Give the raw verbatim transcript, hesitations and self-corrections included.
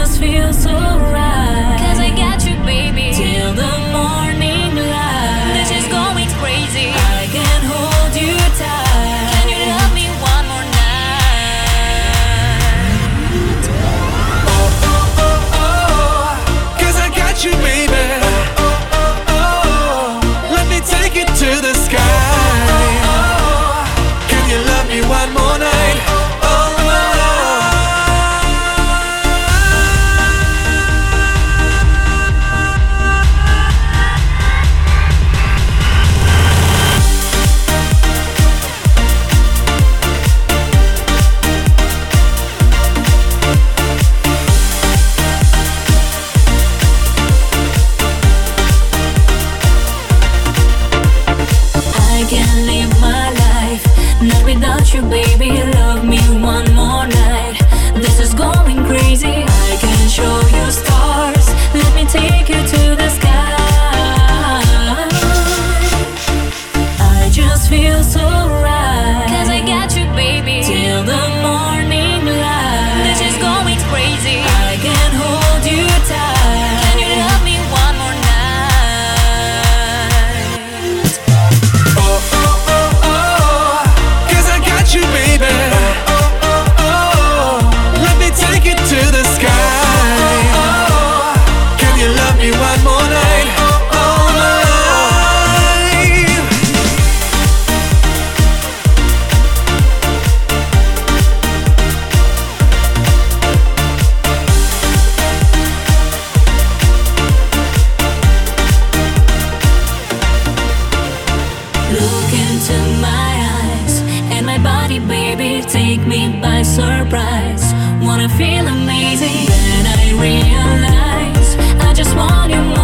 just feel so right. Cause I got you, baby, till the morning light. This is going crazy. I can hold you tight. Can you love me one more night? Oh, oh, oh, oh, cause I got you, baby. Oh, oh, oh, let me take it to the sky. Oh, oh, can you love me one more night? Without you, baby, love me one more night. This is going crazy. I can show you stars. Let me take you to the sky. I just feel so right. Cause I got you, baby, till the morning light. This is going crazy. I can hold you tight. Can you love me one more night? Oh, oh, oh, oh, cause I got you, baby. Oh, oh, oh, let me take it to the sky. Oh, oh, can you love me one more night? All my life. Look into my eyes and my body, baby, take me by surprise. Wanna feel amazing, then I realize I just want you more.